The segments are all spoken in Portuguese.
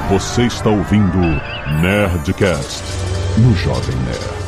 Você está ouvindo Nerdcast no Jovem Nerd.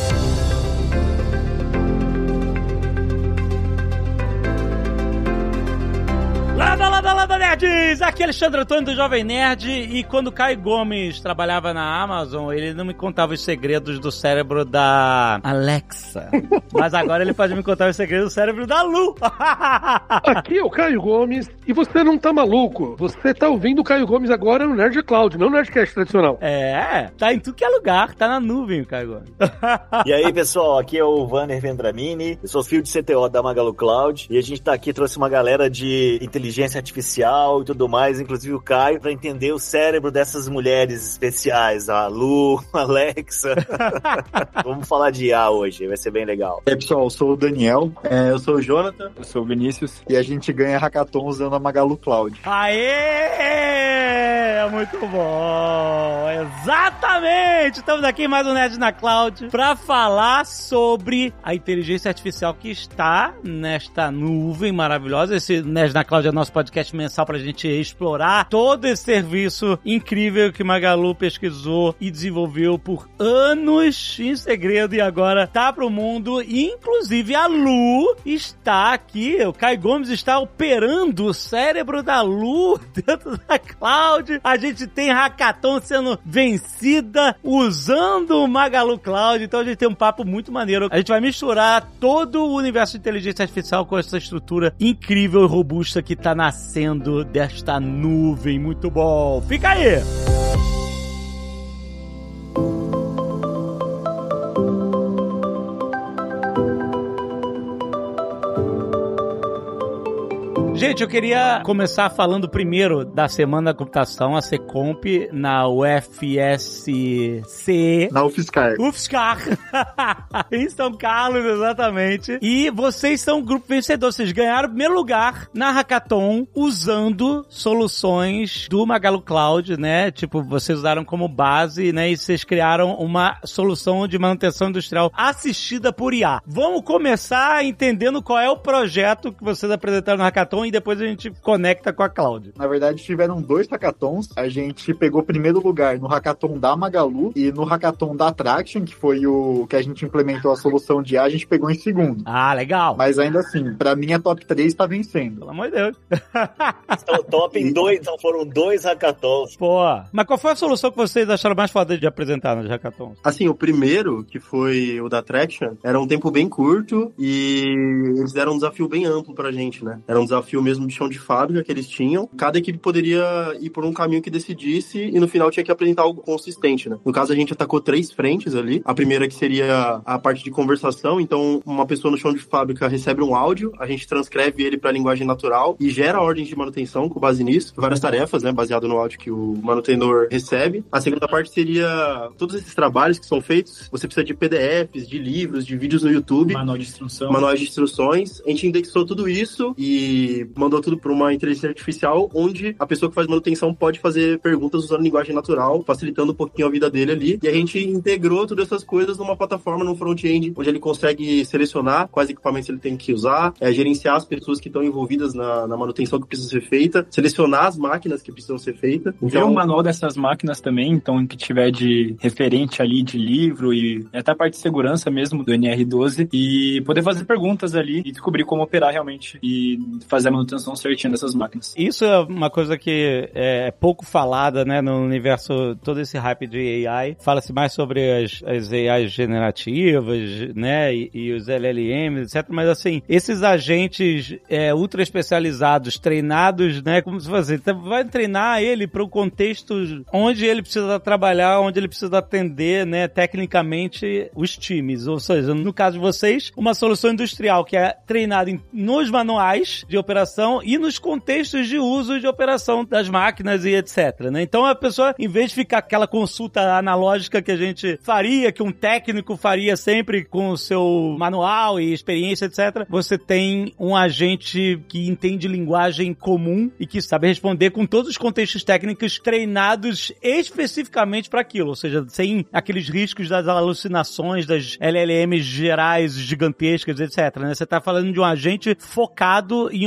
Lada, nerds! Aqui é Alexandre Antônio do Jovem Nerd, e quando o Caio Gomes trabalhava na Amazon, ele não me contava os segredos do cérebro da Alexa. Mas agora ele pode me contar os segredos do cérebro da Lu. Aqui é o Caio Gomes, e você não tá maluco. Você tá ouvindo o Caio Gomes agora no Nerd Cloud, não no Nerdcast tradicional. Tá em tudo que é lugar, tá na nuvem o Caio Gomes. E aí, pessoal, aqui é o Vanner Vendramini, eu sou filho de CTO da Magalu Cloud, e a gente tá aqui, trouxe uma galera de inteligência artificial e tudo mais, inclusive o Caio, pra entender o cérebro dessas mulheres especiais, a Lu, a Alexa. Vamos falar de IA hoje, vai ser bem legal. E aí, pessoal, eu sou o Daniel, eu sou o Jonathan, eu sou o Vinícius, e a gente ganha hackathon usando a Magalu Cloud. Aê! Muito bom! Exatamente! Estamos aqui em mais um Nerd na Cloud pra falar sobre a inteligência artificial que está nesta nuvem maravilhosa. Esse Nerd na Cloud é nosso podcast mensal pra gente explorar todo esse serviço incrível que Magalu pesquisou e desenvolveu por anos em segredo e agora tá pro mundo. Inclusive a Lu está aqui, o Caio Gomes está operando o cérebro da Lu dentro da Cloud. A gente tem hackathon sendo vencida usando o Magalu Cloud, então a gente tem um papo muito maneiro. A gente vai misturar todo o universo de inteligência artificial com essa estrutura incrível e robusta que tá nascendo desta nuvem. Muito bom. Fica aí! Gente, eu queria começar falando primeiro da Semana da Computação, a Secomp, na UFSC... Na UFSCar. UFSCar. Em São Carlos, exatamente. E vocês são o grupo vencedor. Vocês ganharam o primeiro lugar na Hackathon usando soluções do Magalu Cloud, né? Tipo, vocês usaram como base, né? E vocês criaram uma solução de manutenção industrial assistida por IA. Vamos começar entendendo qual é o projeto que vocês apresentaram no Hackathon e depois a gente conecta com a Cloud. Na verdade, tiveram 2 hackathons. A gente pegou primeiro lugar no hackathon da Magalu e no hackathon da Traction, que foi o que a gente implementou a solução de IA, a gente pegou em segundo. Ah, legal. Mas ainda assim, pra mim a top 3 tá vencendo. Pelo amor de Deus. Então, top em 2, então foram 2 hackathons. Pô, mas qual foi a solução que vocês acharam mais foda de apresentar nos hackathons? Assim, o primeiro, que foi o da Traction, era um tempo bem curto e eles deram um desafio bem amplo pra gente, né? Era um desafio mesmo de chão de fábrica que eles tinham. Cada equipe poderia ir por um caminho que decidisse e no final tinha que apresentar algo consistente, né? No caso, a gente atacou 3 frentes ali. A primeira que seria a parte de conversação. Então, uma pessoa no chão de fábrica recebe um áudio, a gente transcreve ele pra linguagem natural e gera ordens de manutenção com base nisso. Várias tarefas, né? Baseado no áudio que o manutentor recebe. A segunda parte seria todos esses trabalhos que são feitos. Você precisa de PDFs, de livros, de vídeos no YouTube. Manuais de instruções. A gente indexou tudo isso e mandou tudo para uma inteligência artificial, onde a pessoa que faz manutenção pode fazer perguntas usando linguagem natural, facilitando um pouquinho a vida dele ali. E a gente integrou todas essas coisas numa plataforma, num front-end, onde ele consegue selecionar quais equipamentos ele tem que usar, gerenciar as pessoas que estão envolvidas na manutenção que precisa ser feita, selecionar as máquinas que precisam ser feitas. Ver o manual dessas máquinas também, então, que tiver de referente ali, de livro e até a parte de segurança mesmo do NR12 e poder fazer perguntas ali e descobrir como operar realmente e fazer a manutenção certinha dessas máquinas. Isso é uma coisa que é pouco falada, né, no universo, todo esse hype de AI. Fala-se mais sobre as AIs generativas, né, e os LLMs, etc. Mas, assim, esses agentes ultra especializados, treinados, né, como se fosse, vai treinar ele para o contexto onde ele precisa trabalhar, onde ele precisa atender, né, tecnicamente os times. Ou seja, no caso de vocês, uma solução industrial que é treinada nos manuais de operação e nos contextos de uso de operação das máquinas e etc, né? Então a pessoa, em vez de ficar aquela consulta analógica que a gente faria, que um técnico faria sempre com o seu manual e experiência, etc, você tem um agente que entende linguagem comum e que sabe responder com todos os contextos técnicos treinados especificamente para aquilo, ou seja, sem aqueles riscos das alucinações, das LLMs gerais gigantescas, etc, né? Você tá falando de um agente focado em uma atividade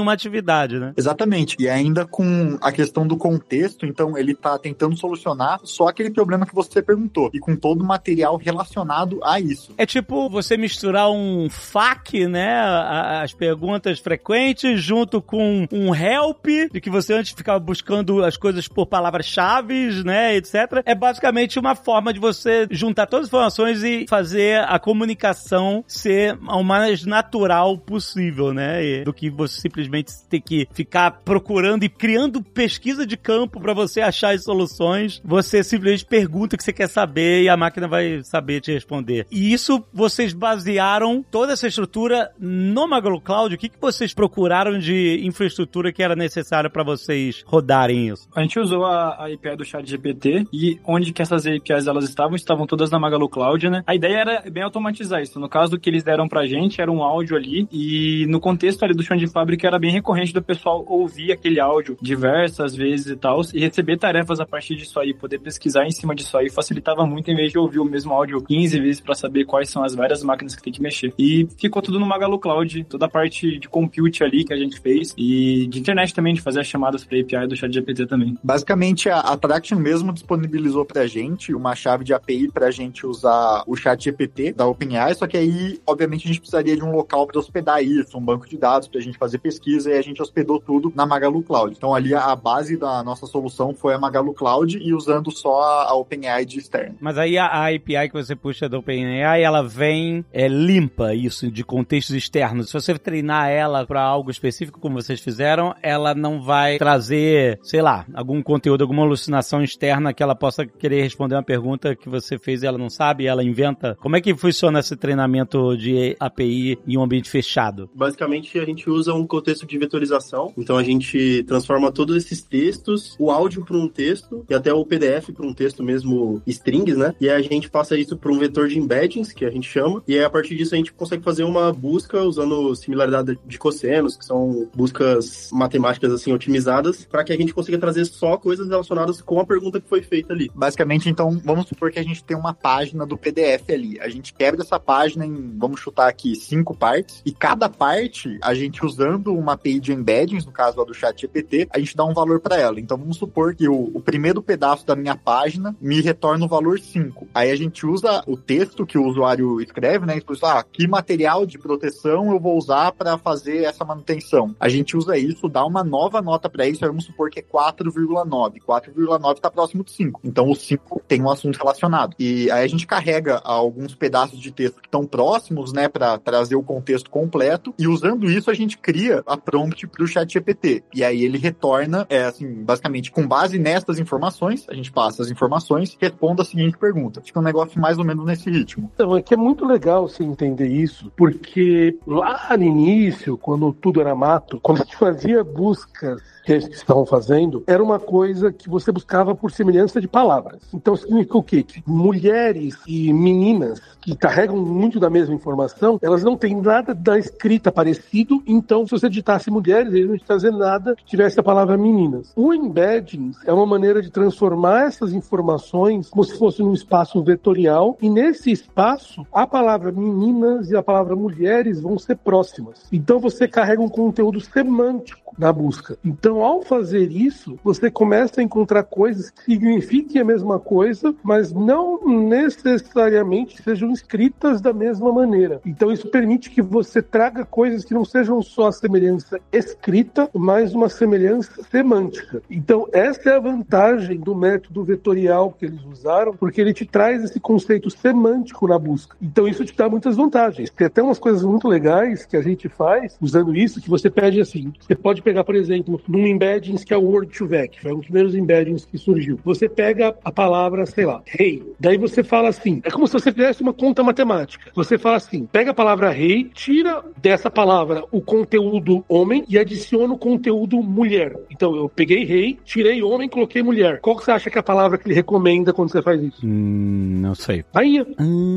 complexidade, né? Exatamente. E ainda com a questão do contexto, então ele tá tentando solucionar só aquele problema que você perguntou, e com todo o material relacionado a isso. É tipo você misturar um FAQ, né, as perguntas frequentes, junto com um help, de que você antes ficava buscando as coisas por palavras-chave, né, etc. É basicamente uma forma de você juntar todas as informações e fazer a comunicação ser o mais natural possível, né, do que você simplesmente ter que ficar procurando e criando pesquisa de campo pra você achar as soluções. Você simplesmente pergunta o que você quer saber e a máquina vai saber te responder. E isso, vocês basearam toda essa estrutura no Magalu Cloud. O que vocês procuraram de infraestrutura que era necessária para vocês rodarem isso? A gente usou a API do ChatGPT e onde que essas APIs elas estavam todas na Magalu Cloud, né? A ideia era bem automatizar isso. No caso, o que eles deram pra gente era um áudio ali e no contexto ali do chão de fábrica era bem recorrente do pessoal ouvir aquele áudio diversas vezes e tal, e receber tarefas a partir disso aí, poder pesquisar em cima disso aí, facilitava muito em vez de ouvir o mesmo áudio 15 vezes pra saber quais são as várias máquinas que tem que mexer. E ficou tudo no Magalu Cloud, toda a parte de compute ali que a gente fez e de internet também, de fazer as chamadas pra API do ChatGPT também. Basicamente, a Traction mesmo disponibilizou pra gente uma chave de API pra gente usar o ChatGPT da OpenAI, só que aí, obviamente, a gente precisaria de um local pra hospedar isso, um banco de dados pra gente fazer pesquisa, e a gente hospedou tudo na Magalu Cloud. Então, ali, a base da nossa solução foi a Magalu Cloud e usando só a OpenAI de externo. Mas aí a API que você puxa da OpenAI, ela vem limpa isso de contextos externos. Se você treinar ela para algo específico, como vocês fizeram, ela não vai trazer, sei lá, algum conteúdo, alguma alucinação externa que ela possa querer responder uma pergunta que você fez e ela não sabe, ela inventa. Como é que funciona esse treinamento de API em um ambiente fechado? Basicamente, a gente usa um contexto de vetorização. Então, a gente transforma todos esses textos, o áudio para um texto e até o PDF para um texto mesmo, strings, né? E aí a gente passa isso para um vetor de embeddings, que a gente chama, e aí a partir disso a gente consegue fazer uma busca usando similaridade de cossenos, que são buscas matemáticas assim otimizadas, para que a gente consiga trazer só coisas relacionadas com a pergunta que foi feita ali. Basicamente, então, vamos supor que a gente tem uma página do PDF ali. A gente quebra essa página em, vamos chutar aqui, 5 partes, e cada parte, a gente usando uma API de embeddings, no caso lá do ChatGPT, a gente dá um valor para ela. Então, vamos supor que o primeiro pedaço da minha página me retorna o valor 5. Aí a gente usa o texto que o usuário escreve, né? Tipo, que material de proteção eu vou usar para fazer essa manutenção. A gente usa isso, dá uma nova nota para isso, vamos supor que é 4,9. 4,9 está próximo de 5. Então, o 5 tem um assunto relacionado. E aí a gente carrega alguns pedaços de texto que estão próximos, né? Para trazer o contexto completo. E usando isso, a gente cria a prompt para o ChatGPT. E aí ele retorna, basicamente, com base nestas informações, a gente passa as informações, responda a seguinte pergunta. Fica um negócio mais ou menos nesse ritmo. Então, é que é muito legal você entender isso, porque lá no início, quando tudo era mato, quando a gente fazia buscas que eles estavam fazendo, era uma coisa que você buscava por semelhança de palavras. Então significa o quê? Que mulheres e meninas que carregam muito da mesma informação, elas não têm nada da escrita parecido, então se você digitasse mulheres, eles não iam trazer nada que tivesse a palavra meninas. O embedding é uma maneira de transformar essas informações como se fosse num espaço vetorial, e nesse espaço, a palavra meninas e a palavra mulheres vão ser próximas. Então você carrega um conteúdo semântico na busca. Então, ao fazer isso, você começa a encontrar coisas que signifiquem a mesma coisa, mas não necessariamente sejam escritas da mesma maneira. Então, isso permite que você traga coisas que não sejam só a semelhança escrita, mas uma semelhança semântica. Então, essa é a vantagem do método vetorial que eles usaram, porque ele te traz esse conceito semântico na busca. Então, isso te dá muitas vantagens. Tem até umas coisas muito legais que a gente faz usando isso, que você pede assim. Você pode pegar, por exemplo, num embeddings que é o Word2Vec, foi um dos primeiros embeddings que surgiu. Você pega a palavra, sei lá, rei. Daí você fala assim, é como se você fizesse uma conta matemática. Você fala assim, pega a palavra rei, tira dessa palavra o conteúdo homem e adiciona o conteúdo mulher. Então eu peguei rei, tirei homem, coloquei mulher. Qual que você acha que é a palavra que ele recomenda quando você faz isso? Não sei. Rainha.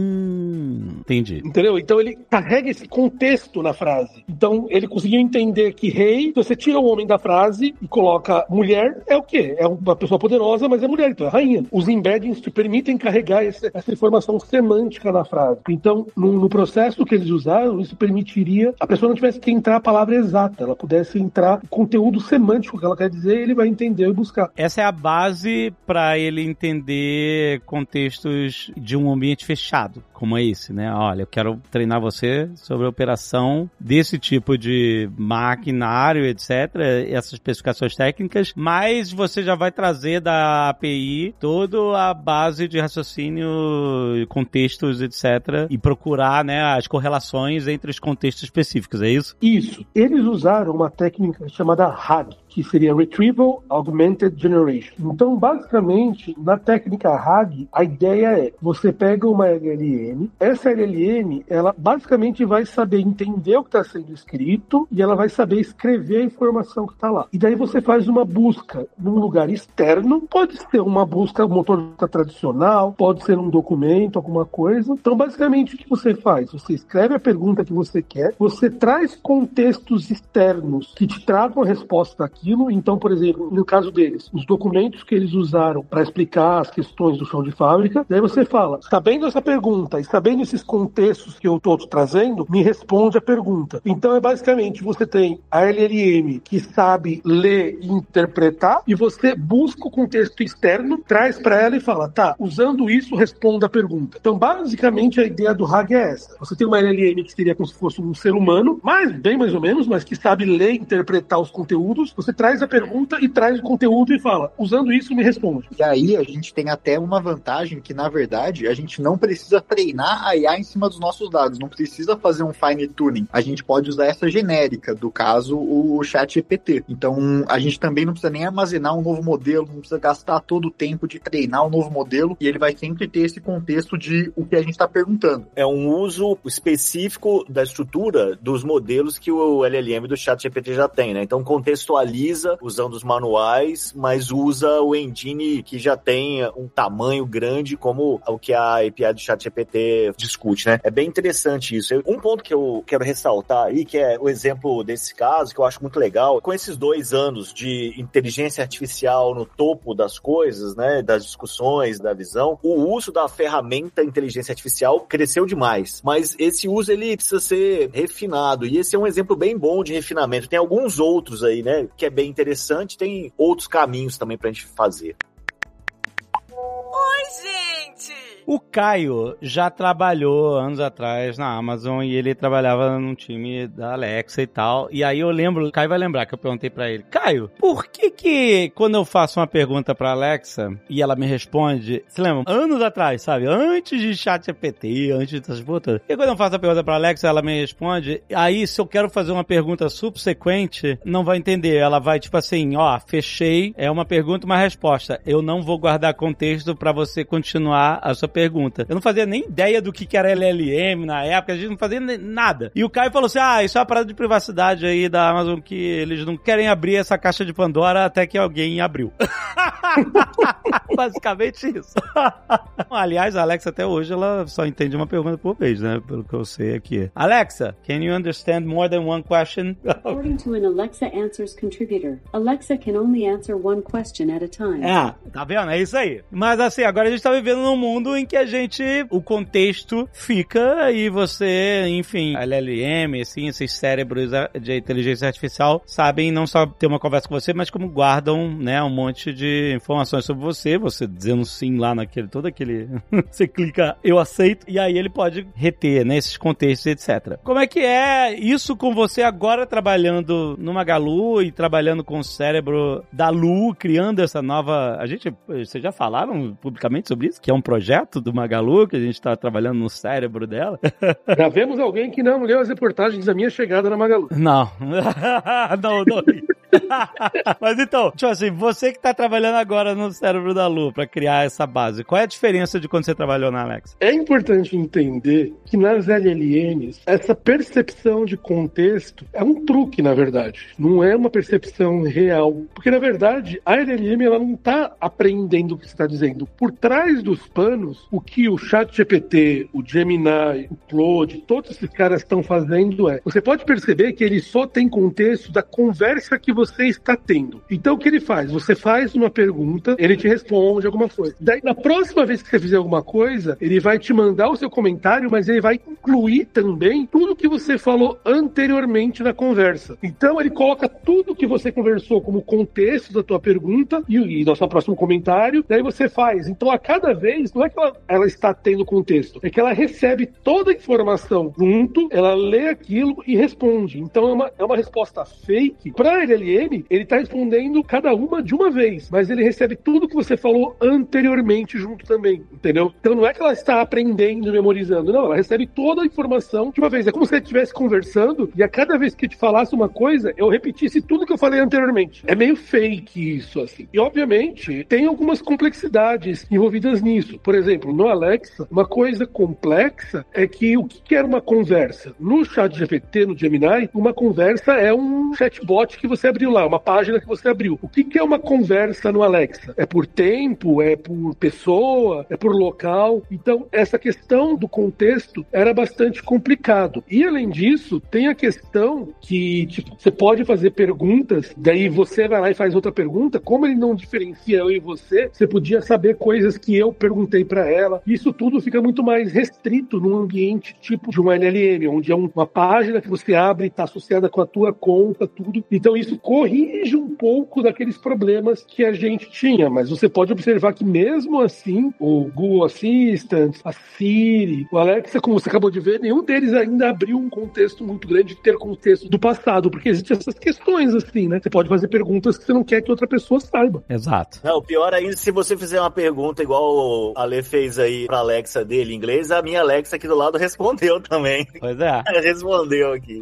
Entendi. Entendeu? Então ele carrega esse contexto na frase. Então ele conseguiu entender que rei, então você tira o homem da frase e coloca mulher, é o quê? É uma pessoa poderosa, mas é mulher, então é rainha. Os embeddings te permitem carregar essa informação semântica na frase. Então, no processo que eles usaram, isso permitiria a pessoa não tivesse que entrar a palavra exata, ela pudesse entrar o conteúdo semântico que ela quer dizer, ele vai entender e buscar. Essa é a base para ele entender contextos de um ambiente fechado, como é esse, né? Olha, eu quero treinar você sobre a operação desse tipo de maquinário, etc., essas especificações técnicas, mas você já vai trazer da API toda a base de raciocínio, contextos, etc., e procurar, né, as correlações entre os contextos específicos, é isso? Isso. Eles usaram uma técnica chamada RAG, que seria Retrieval Augmented Generation. Então, basicamente, na técnica RAG, a ideia é, você pega uma LLM, essa LLM, ela basicamente vai saber entender o que está sendo escrito e ela vai saber escrever a informação que está lá. E daí você faz uma busca num lugar externo, pode ser uma busca, um motor tradicional, pode ser um documento, alguma coisa. Então, basicamente, o que você faz? Você escreve a pergunta que você quer, você traz contextos externos que te tragam a resposta daquilo. Então, por exemplo, no caso deles, os documentos que eles usaram para explicar as questões do chão de fábrica, daí você fala, sabendo essa pergunta e sabendo esses contextos que eu estou trazendo, me responde a pergunta. Então, é basicamente, você tem a LLM que sabe ler e interpretar, e você busca o contexto externo, traz para ela e fala, tá, usando isso, responda a pergunta. Então, basicamente, a ideia do RAG é essa. Você tem uma LLM que seria como se fosse um ser humano, mas bem mais ou menos, mas que sabe ler e interpretar os conteúdos. Você traz a pergunta e traz o conteúdo e fala, usando isso, me responde. E aí a gente tem até uma vantagem que, na verdade, a gente não precisa treinar a IA em cima dos nossos dados, não precisa fazer um fine tuning. A gente pode usar essa genérica, do caso, o ChatGPT. Então, a gente também não precisa nem armazenar um novo modelo, não precisa gastar todo o tempo de treinar um novo modelo, e ele vai sempre ter esse contexto de o que a gente está perguntando. É um uso específico da estrutura dos modelos que o LLM do ChatGPT já tem, né? Então, contextualiza usando os manuais, mas usa o engine que já tem um tamanho grande como o que a API do ChatGPT discute, né? É bem interessante isso. Um ponto que eu quero ressaltar aí, que é o exemplo desse caso, que eu acho muito legal, com esses 2 anos de inteligência artificial no topo das coisas, né, das discussões, da visão, o uso da ferramenta inteligência artificial cresceu demais, mas esse uso, ele precisa ser refinado, e esse é um exemplo bem bom de refinamento. Tem alguns outros aí, né, que é bem interessante, tem outros caminhos também pra gente fazer. Oi, gente! O Caio já trabalhou anos atrás na Amazon e ele trabalhava num time da Alexa e tal. E aí eu lembro, o Caio vai lembrar que eu perguntei pra ele, Caio, por que quando eu faço uma pergunta pra Alexa e ela me responde, você lembra? Anos atrás, sabe? Antes de ChatGPT, antes dessas botas. E quando eu faço a pergunta pra Alexa, ela me responde, aí se eu quero fazer uma pergunta subsequente, não vai entender. Ela vai tipo assim, ó, fechei, é uma pergunta, uma resposta. Eu não vou guardar contexto pra você continuar a sua pergunta. Eu não fazia nem ideia do que era LLM na época, a gente não fazia nada. E o Caio falou assim, isso é uma parada de privacidade aí da Amazon que eles não querem abrir essa caixa de Pandora até que alguém abriu. Basicamente isso. Aliás, a Alexa até hoje ela só entende uma pergunta por vez, né? Pelo que eu sei aqui. Alexa, can you understand more than one question? According to an Alexa Answers contributor, Alexa can only answer one question at a time. Tá vendo? É isso aí. Mas assim, agora a gente tá vivendo num mundo em que a gente, o contexto fica e você, enfim, a LLM, assim, esses cérebros de inteligência artificial sabem não só ter uma conversa com você, mas como guardam, né, um monte de informações sobre você dizendo sim lá naquele, todo aquele, você clica, eu aceito, e aí ele pode reter, né, esses contextos, etc. Como é que é isso com você agora trabalhando no Magalu e trabalhando com o cérebro da Lu, criando essa nova, vocês já falaram publicamente sobre isso? Que é um projeto do Magalu, que a gente está trabalhando no cérebro dela. Já vemos alguém que não leu as reportagens da minha chegada na Magalu. Não. Mas então, tipo assim, você que tá trabalhando agora no cérebro da Lu pra criar essa base, qual é a diferença de quando você trabalhou na Alexa? É importante entender que nas LLMs, essa percepção de contexto é um truque, na verdade. Não é uma percepção real. Porque, na verdade, a LLM ela não tá aprendendo o que você está dizendo. Por trás dos panos, o que o ChatGPT, o Gemini, o Claude, todos esses caras estão fazendo você pode perceber que ele só tem contexto da conversa que você está tendo. Então, o que ele faz? Você faz uma pergunta, ele te responde alguma coisa. Daí, na próxima vez que você fizer alguma coisa, ele vai te mandar o seu comentário, mas ele vai incluir também tudo que você falou anteriormente na conversa. Então, ele coloca tudo que você conversou como contexto da tua pergunta e do seu próximo comentário, daí você faz. Então, a cada vez, não é que ela está tendo contexto, é que ela recebe toda a informação junto, ela lê aquilo e responde. Então, é uma resposta fake. Para a LLM, ele está respondendo cada uma de uma vez, mas ele recebe tudo que você falou anteriormente junto também, entendeu? Então, não é que ela está aprendendo, memorizando, não, ela recebe toda a informação de uma vez. É como se ela estivesse conversando e a cada vez que eu te falasse uma coisa, eu repetisse tudo que eu falei anteriormente. É meio fake isso, assim. E, obviamente, tem algumas complexidades envolvidas nisso. Por exemplo, no Alexa, uma coisa complexa é que o que era uma conversa? No ChatGPT, no Gemini, uma conversa é um chatbot que você abriu lá, uma página que você abriu. O que é uma conversa no Alexa? É por tempo? É por pessoa? É por local? Então, essa questão do contexto era bastante complicado. E, além disso, tem a questão que, tipo, você pode fazer perguntas, daí você vai lá e faz outra pergunta, como ele não diferencia eu e você podia saber coisas que eu perguntei para ela. Isso tudo fica muito mais restrito num ambiente tipo de uma LLM, onde é uma página que você abre e está associada com a tua conta, tudo. Então isso corrige um pouco daqueles problemas que a gente tinha, mas você pode observar que mesmo assim, o Google Assistant, a Siri, o Alexa, como você acabou de ver, nenhum deles ainda abriu um contexto muito grande de ter contexto do passado, porque existem essas questões assim, né? Você pode fazer perguntas que você não quer que outra pessoa saiba. Exato. Não, o pior ainda, se você fizer uma pergunta igual a Ale fez aí pra Alexa dele em inglês, a minha Alexa aqui do lado respondeu também. Pois é. Respondeu aqui.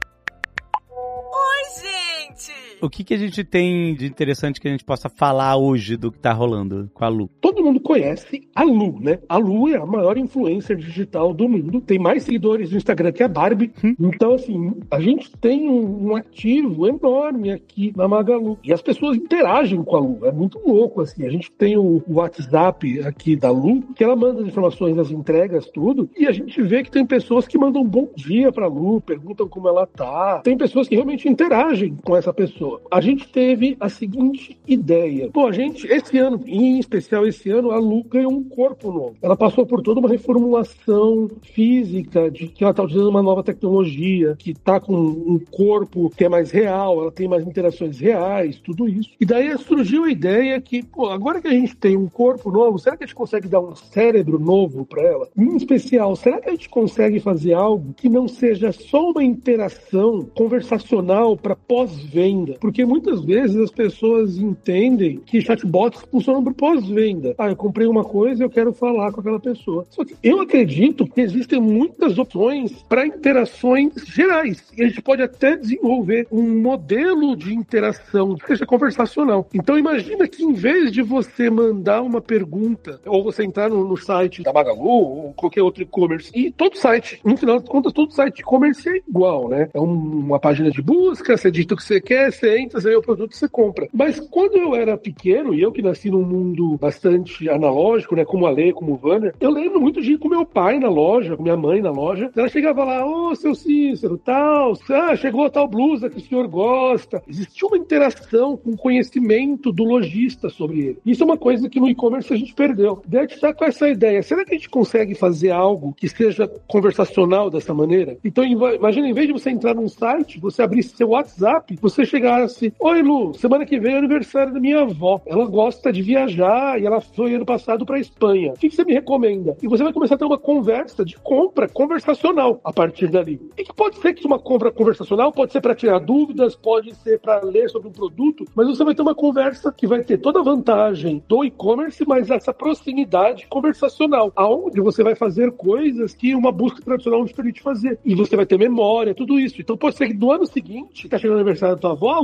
Oi, gente! O que a gente tem de interessante que a gente possa falar hoje do que tá rolando com a Lu? Todo mundo conhece a Lu, né? A Lu é a maior influencer digital do mundo. Tem mais seguidores no Instagram que a Barbie. Então, assim, a gente tem um ativo enorme aqui na Magalu. E as pessoas interagem com a Lu. É muito louco, assim. A gente tem o WhatsApp aqui da Lu, que ela manda as informações das entregas, tudo. E a gente vê que tem pessoas que mandam bom dia pra Lu, perguntam como ela tá. Tem pessoas que realmente interagem com essa pessoa. A gente teve a seguinte ideia. Pô, esse ano, em especial esse ano, a Lu ganhou um corpo novo. Ela passou por toda uma reformulação física, de que ela tá utilizando uma nova tecnologia, que tá com um corpo que é mais real, ela tem mais interações reais, tudo isso. E daí surgiu a ideia que, pô, agora que a gente tem um corpo novo, será que a gente consegue dar um cérebro novo pra ela? Em especial, será que a gente consegue fazer algo que não seja só uma interação conversacional para pós-venda? Porque muitas vezes as pessoas entendem que chatbots funcionam por pós-venda. Eu comprei uma coisa e eu quero falar com aquela pessoa. Só que eu acredito que existem muitas opções para interações gerais. E a gente pode até desenvolver um modelo de interação que seja conversacional. Então imagina que em vez de você mandar uma pergunta, ou você entrar no site da Magalu ou qualquer outro e-commerce, e todo site, no final das contas, todo site e-commerce é igual, né? É uma página de busca, você digita o que você quer, você entra, você vê o produto, você compra. Mas quando eu era pequeno, e eu que nasci num mundo bastante analógico, né, como a Lê, como o Vanner, eu lembro muito de ir com meu pai na loja, com minha mãe na loja, ela chegava lá, seu Cícero, tal, chegou a tal blusa que o senhor gosta. Existia uma interação com conhecimento do lojista sobre ele. Isso é uma coisa que no e-commerce a gente perdeu. Daí a gente tá com essa ideia, será que a gente consegue fazer algo que seja conversacional dessa maneira? Então imagina, em vez de você entrar num site, você abrir seu WhatsApp, você chegasse, oi Lu, semana que vem é aniversário da minha avó. Ela gosta de viajar e ela foi ano passado pra Espanha. O que você me recomenda? E você vai começar a ter uma conversa de compra conversacional a partir dali. E que pode ser que uma compra conversacional pode ser para tirar dúvidas, pode ser para ler sobre um produto, mas você vai ter uma conversa que vai ter toda a vantagem do e-commerce, mas essa proximidade conversacional, aonde você vai fazer coisas que uma busca tradicional não te permite fazer. E você vai ter memória, tudo isso. Então pode ser que no ano seguinte, tá chegando o aniversário da tua avó,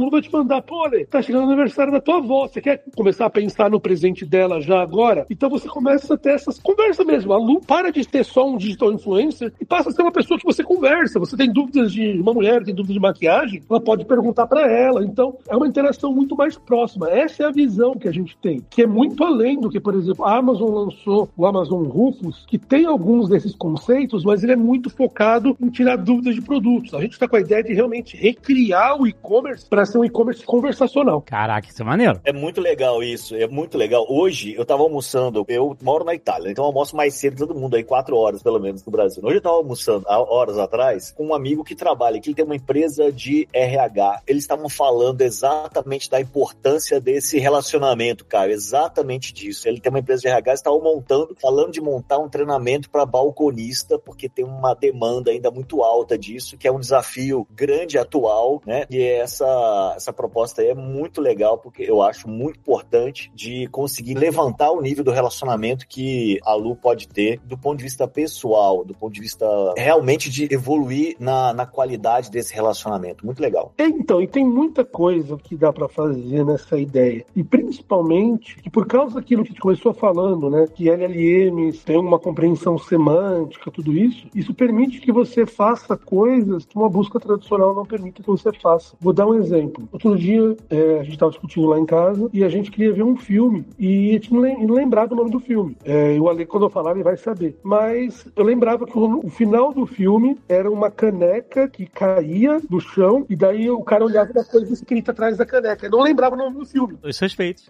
Lu vai te mandar, pô, Ale, tá chegando o aniversário da tua avó, você quer começar a pensar no presente dela já agora? Então você começa a ter essas conversas mesmo. A Lu para de ter só um digital influencer e passa a ser uma pessoa que você conversa. Você tem dúvidas de uma mulher, tem dúvidas de maquiagem, ela pode perguntar pra ela. Então é uma interação muito mais próxima. Essa é a visão que a gente tem, que é muito além do que, por exemplo, a Amazon lançou o Amazon Rufus, que tem alguns desses conceitos, mas ele é muito focado em tirar dúvidas de produtos. A gente está com a ideia de realmente recriar o e-commerce para ser um e-commerce conversacional. Caraca, isso é maneiro. É muito legal isso, é muito legal. Hoje eu tava almoçando, eu moro na Itália, então eu almoço mais cedo que todo mundo, aí 4 horas pelo menos no Brasil. Hoje eu tava almoçando, há horas atrás, com um amigo que trabalha aqui, ele tem uma empresa de RH. Eles estavam falando exatamente da importância desse relacionamento, cara, exatamente disso. Ele tem uma empresa de RH, eles estavam falando de montar um treinamento para balconista, porque tem uma demanda ainda muito alta disso, que é um desafio grande atual, né? E essa proposta aí é muito legal, porque eu acho muito importante de conseguir levantar o nível do relacionamento que a Lu pode ter do ponto de vista pessoal, do ponto de vista realmente de evoluir na qualidade desse relacionamento. Muito legal. Então, e tem muita coisa que dá para fazer nessa ideia. E principalmente, que por causa daquilo que a gente começou falando, né? Que LLMs tem uma compreensão semântica, tudo isso permite que você faça coisas que uma busca tradicional não permite que você faça. Vou dar um exemplo. Outro dia, a gente estava discutindo lá em casa e a gente queria ver um filme e a gente não lembrava do nome do filme. O Ale, quando eu falar, ele vai saber. Mas eu lembrava que o final do filme era uma caneca que caía no chão e daí o cara olhava uma coisa escrita atrás da caneca. Eu não lembrava o nome do filme. Os suspeitos.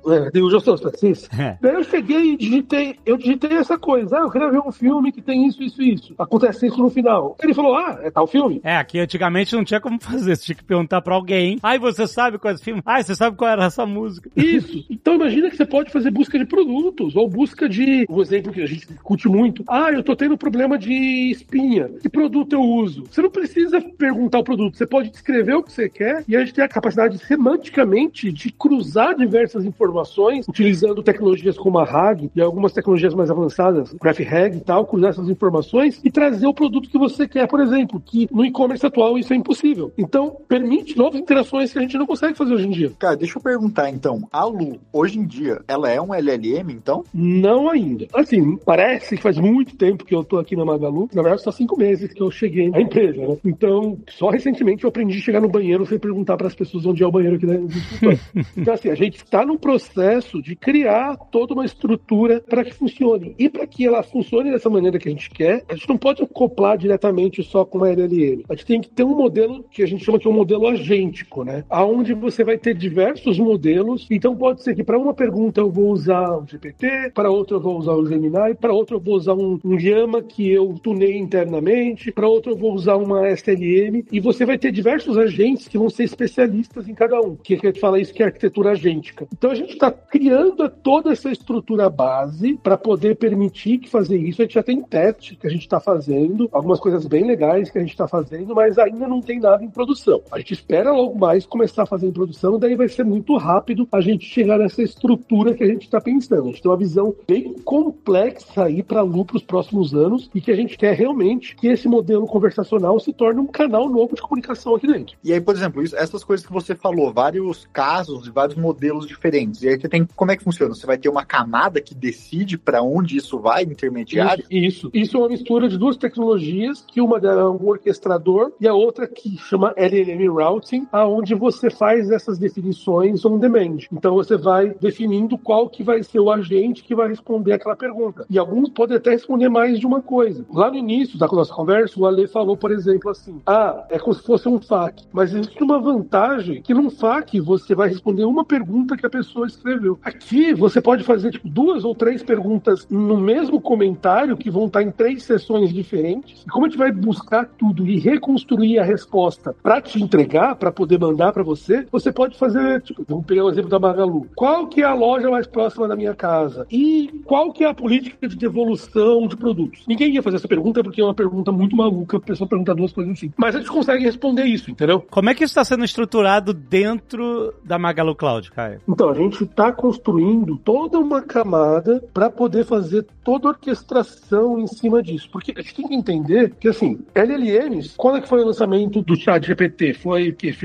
Daí eu cheguei e digitei essa coisa. Eu queria ver um filme que tem isso. Acontece isso no final. Ele falou, é tal filme? Aqui antigamente não tinha como fazer. Você tinha que perguntar pra alguém. Você sabe qual é esse filme? Você sabe qual era essa música? Isso. Então imagina que você pode fazer busca de produtos, ou busca de, um exemplo que a gente discute muito, eu tô tendo problema de espinha. Que produto eu uso? Você não precisa perguntar o produto, você pode descrever o que você quer, e a gente tem a capacidade semanticamente de cruzar diversas informações, utilizando tecnologias como a RAG e algumas tecnologias mais avançadas, GraphRag e tal, cruzar essas informações e trazer o produto que você quer, por exemplo, que no e-commerce atual isso é impossível. Então, permite novas interações que a gente não consegue fazer hoje em dia. Cara, deixa eu perguntar então, a Lu, hoje em dia, ela é um LLM, então? Não ainda. Assim, parece que faz muito tempo que eu tô aqui na Magalu, na verdade só 5 meses que eu cheguei na empresa, né? Então, só recentemente eu aprendi a chegar no banheiro sem perguntar para as pessoas onde é o banheiro aqui dentro do escritório. Então, assim, a gente está num processo de criar toda uma estrutura para que funcione. E para que ela funcione dessa maneira que a gente quer, a gente não pode acoplar diretamente só com a LLM. A gente tem que ter um modelo que a gente chama que é um modelo agêntico, né? Onde você vai ter diversos modelos. Então pode ser que para uma pergunta eu vou usar o GPT, para outra eu vou usar o Gemini, para outra eu vou usar um Llama que eu tunei internamente, para outra eu vou usar uma SLM, e você vai ter diversos agentes que vão ser especialistas em cada um. Que a gente fala isso que é arquitetura agêntica. Então a gente está criando toda essa estrutura base para poder permitir que fazer isso. A gente já tem teste que a gente está fazendo, algumas coisas bem legais que a gente está fazendo, mas ainda não tem nada em produção. A gente espera logo mais começar a fazer em produção, daí vai ser muito rápido a gente chegar nessa estrutura que a gente está pensando. A gente tem uma visão bem complexa aí para a Lu para os próximos anos e que a gente quer realmente que esse modelo conversacional se torne um canal novo de comunicação aqui dentro. E aí, por exemplo, essas coisas que você falou, vários casos e vários modelos diferentes. E aí você tem, como é que funciona? Você vai ter uma camada que decide para onde isso vai, intermediário? Isso é uma mistura de duas tecnologias, que uma é um orquestrador e a outra que chama LLM Routing, aonde você faz essas definições on demand. Então você vai definindo qual que vai ser o agente que vai responder aquela pergunta. E alguns podem até responder mais de uma coisa. Lá no início da nossa conversa, o Ale falou, por exemplo, assim, é como se fosse um FAQ. Mas existe uma vantagem que num FAQ você vai responder uma pergunta que a pessoa escreveu. Aqui você pode fazer 2 ou 3 perguntas no mesmo comentário que vão estar em 3 sessões diferentes. E como a gente vai buscar tudo e reconstruir a resposta para te entregar, para poder mandar para você, você pode fazer, vamos pegar o exemplo da Magalu. Qual que é a loja mais próxima da minha casa? E qual que é a política de devolução de produtos? Ninguém ia fazer essa pergunta porque é uma pergunta muito maluca, a pessoa pergunta 2 coisas assim. Mas a gente consegue responder isso, entendeu? Como é que isso está sendo estruturado dentro da Magalu Cloud, Caio? Então, a gente está construindo toda uma camada para poder fazer toda a orquestração em cima disso. Porque a gente tem que entender que, assim, LLMs, quando é que foi o lançamento do ChatGPT? Foi o quê? Final de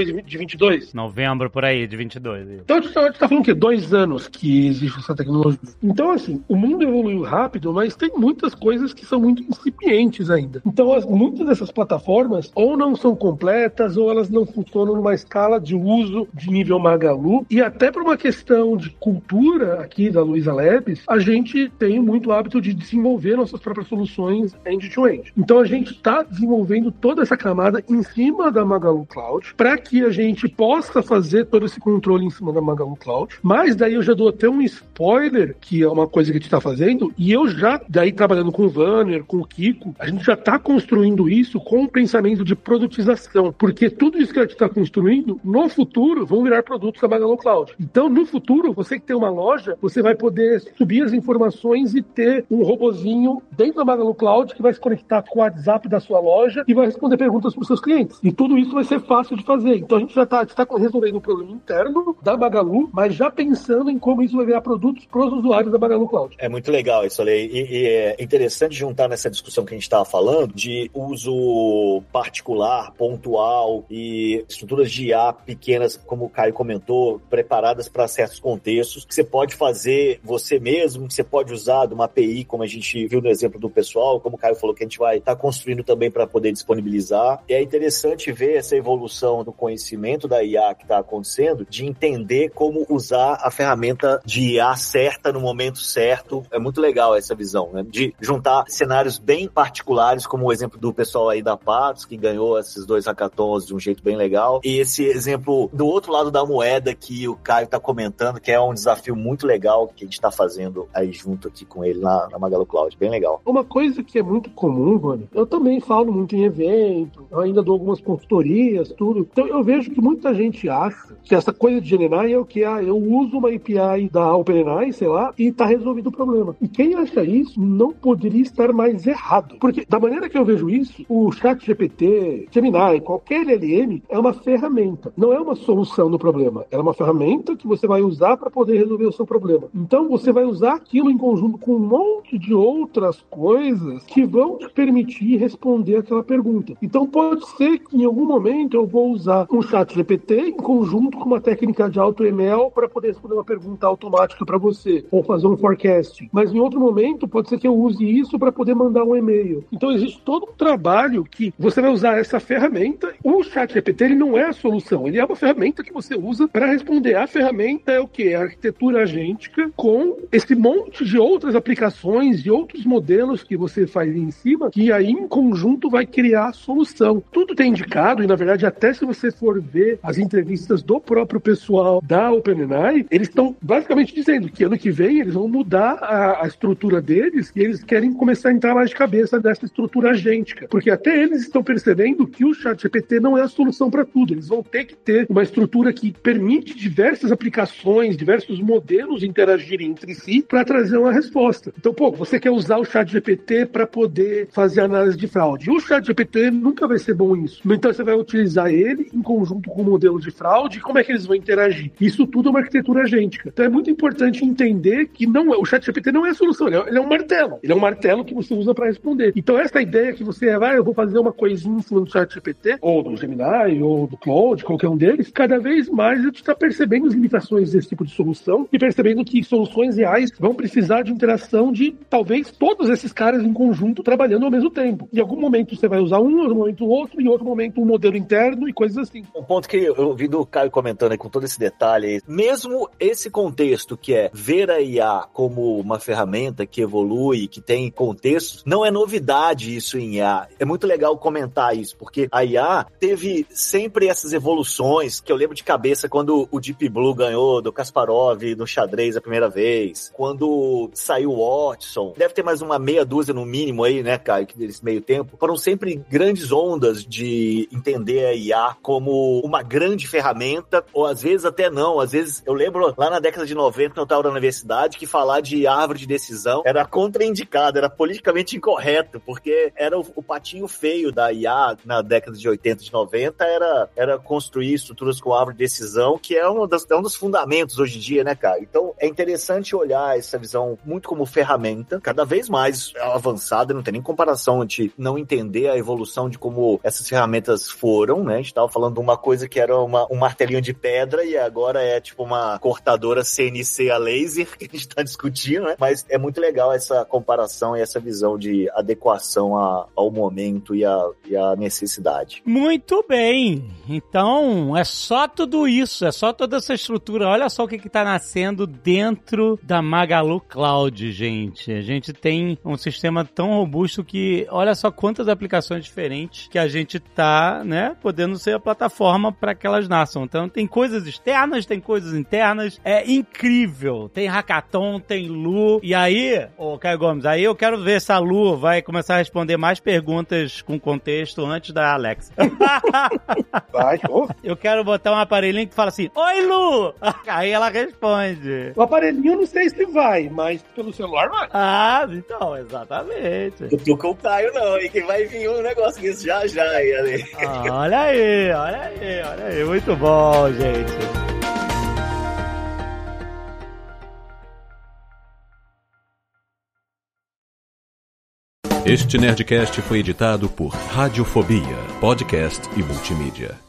de 22? Novembro, por aí, de 22. Então a gente tá falando o quê? 2 anos que existe essa tecnologia. Então, assim, o mundo evoluiu rápido, mas tem muitas coisas que são muito incipientes ainda. Então, muitas dessas plataformas ou não são completas, ou elas não funcionam numa escala de uso de nível Magalu. E até por uma questão de cultura aqui da Luiza Labs, a gente tem muito hábito de desenvolver nossas próprias soluções end-to-end. Então, a gente está desenvolvendo toda essa camada em cima da Magalu Cloud, para que a gente possa fazer todo esse controle em cima da Magalu Cloud. Mas daí eu já dou até um spoiler, que é uma coisa que a gente está fazendo, e eu já, daí trabalhando com o Vanner, com o Kiko, a gente já está construindo isso com o pensamento de produtização, porque tudo isso que a gente está construindo, no futuro, vão virar produtos da Magalu Cloud. Então, no futuro, você que tem uma loja, você vai poder subir as informações e ter um robozinho dentro da Magalu Cloud que vai se conectar com o WhatsApp da sua loja e vai responder perguntas para os seus clientes. E tudo isso vai ser fácil de fazer. Então, a gente já está resolvendo um problema interno da Magalu, mas já pensando em como isso vai virar produtos para os usuários da Magalu Cloud. É muito legal isso, Ale. E é interessante juntar nessa discussão que a gente estava falando de uso particular, pontual e estruturas de IA pequenas, como o Caio comentou, preparadas para certos contextos, que você pode fazer você mesmo, que você pode usar de uma API, como a gente viu no exemplo do pessoal, como o Caio falou que a gente vai estar construindo também para poder disponibilizar. E é interessante ver essa evolução do conhecimento da IA que está acontecendo, de entender como usar a ferramenta de IA certa no momento certo. É muito legal essa visão, né? De juntar cenários bem particulares, como o exemplo do pessoal aí da Patos, que ganhou esses 2 hackathons de um jeito bem legal. E esse exemplo do outro lado da moeda que o Caio está comentando, que é um desafio muito legal que a gente está fazendo aí junto aqui com ele na Magalu Cloud. Bem legal. Uma coisa que é muito comum, mano, eu também falo muito em evento, eu ainda dou algumas consultorias, tudo. Então eu vejo que muita gente acha que essa coisa de GenAI é o que? Eu uso uma API da OpenAI, sei lá, e tá resolvido o problema. E quem acha isso não poderia estar mais errado. Porque da maneira que eu vejo isso, o ChatGPT, Gemini, qualquer LLM é uma ferramenta. Não é uma solução do problema. Ela é uma ferramenta que você vai usar para poder resolver o seu problema. Então você vai usar aquilo em conjunto com um monte de outras coisas que vão te permitir responder aquela pergunta. Então pode ser que em algum momento eu vou usar um ChatGPT em conjunto com uma técnica de AutoML para poder responder uma pergunta automática para você, ou fazer um forecasting. Mas em outro momento pode ser que eu use isso para poder mandar um e-mail. Então existe todo um trabalho que você vai usar essa ferramenta. O ChatGPT, ele não é a solução, ele é uma ferramenta que você usa para responder. A ferramenta é o quê? É a arquitetura agêntica com esse monte de outras aplicações e outros modelos que você faz em cima, que aí em conjunto vai criar a solução. Tudo tem indicado, e na verdade até se você for ver as entrevistas do próprio pessoal da OpenAI, eles estão basicamente dizendo que ano que vem eles vão mudar a estrutura deles e eles querem começar a entrar mais de cabeça dessa estrutura agêntica, porque até eles estão percebendo que o ChatGPT não é a solução para tudo. Eles vão ter que ter uma estrutura que permite diversas aplicações, diversos modelos interagirem entre si para trazer uma resposta. Então, você quer usar o ChatGPT para poder fazer análise de fraude. E o ChatGPT nunca vai ser bom nisso. Então, você vai utilizar ele em conjunto com o modelo de fraude. Como é que eles vão interagir? Isso tudo é uma arquitetura agêntica. Então, é muito importante entender que o ChatGPT não é a solução. Ele é um martelo. Ele é um martelo que você usa para responder. Então, essa ideia que você eu vou fazer uma coisinha em cima do ChatGPT, ou do Gemini, ou do Claude, qualquer um deles, cada vez mais a gente está percebendo as limitações desse tipo de solução e percebendo que soluções reais vão precisar de interação de, talvez, todos esses caras em conjunto trabalhando ao mesmo tempo. Em algum momento você vai usar um, em outro momento o outro, em outro momento um modelo interno e coisas assim. Um ponto que eu ouvi do Caio comentando aí com todo esse detalhe, mesmo esse contexto que é ver a IA como uma ferramenta que evolui, que tem contextos, não é novidade isso em IA. É muito legal comentar isso, porque a IA teve sempre essas evoluções, que eu lembro de cabeça quando o Deep Blue ganhou do Kasparov no xadrez a primeira vez, quando saiu o Watson, deve ter mais uma meia dúzia no mínimo aí, né, Caio, que nesse meio tempo, foram sempre grandes ondas de entender a IA como uma grande ferramenta, ou às vezes até não, às vezes eu lembro lá na década de 90, quando eu estava na universidade, que falar de árvore de decisão era contraindicado, era politicamente incorreto, porque era o patinho feio da IA na década de 80, de 90, era construir estruturas com árvore de decisão, que é um dos fundamentos hoje em dia, né, cara? Então, é interessante olhar essa visão muito como ferramenta, cada vez mais avançada, não tem nem comparação de não entender a evolução de como essas ferramentas foram, né? A gente estava falando de uma coisa que era um martelinho de pedra e agora é tipo uma cortadora CNC a laser que a gente tá discutindo, né? Mas é muito legal essa comparação e essa visão de adequação ao momento e à necessidade. Muito bem. Então, é só tudo isso, é só toda essa estrutura. Olha só o que tá nascendo dentro da Magalu Cloud, gente. A gente tem um sistema tão robusto que olha só quantas aplicações diferentes que a gente tá, né, podendo ser a plataforma para que elas nasçam. Então, tem coisas externas, tem coisas internas. É incrível. Tem hackathon, tem Lu. E aí, Caio Gomes, aí eu quero ver se a Lu vai começar a responder mais perguntas com contexto antes da Alexa. Vai, Eu quero botar um aparelhinho que fala assim, oi, Lu! Aí ela responde. O aparelhinho eu não sei se vai, mas pelo celular vai. Ah, então, exatamente. Eu tô com o Caio não, e que vai vir um negócio desse já, Ale. Olha aí. Muito bom, gente. Este Nerdcast foi editado por Radiofobia, podcast e multimídia.